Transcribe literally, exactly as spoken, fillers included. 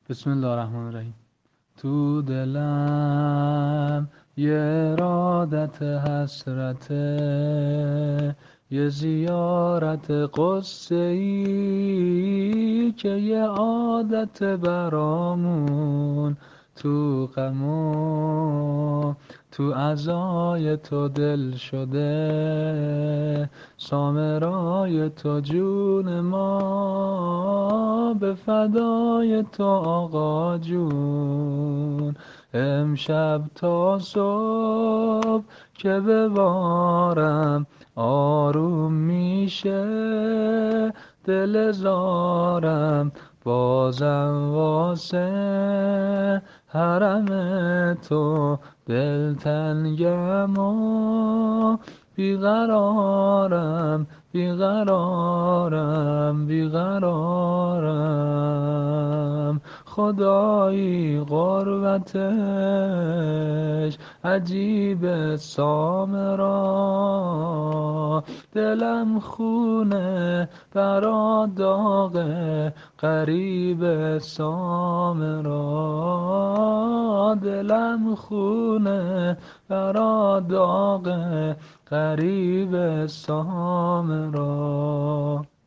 بسم الله الرحمن الرحیم. تو دلم یه ارادت حسرته، یه زیارت قصه ای که یه عادت برامون، تو غم و تو عزای تو دل شده. سامرای تو جون ما، به فدای تو آقا جون. امشب تا صبح که ببارم آروم میشه دل زارم، بازم واسه حرم تو دلتنگم و بیقرارم بیقرارم بیقرارم. خدایی قربتش عجیب سامرا، دلم خونه برا داغ غریب سامرا، دلم خونه برا داغ غریب سامرا.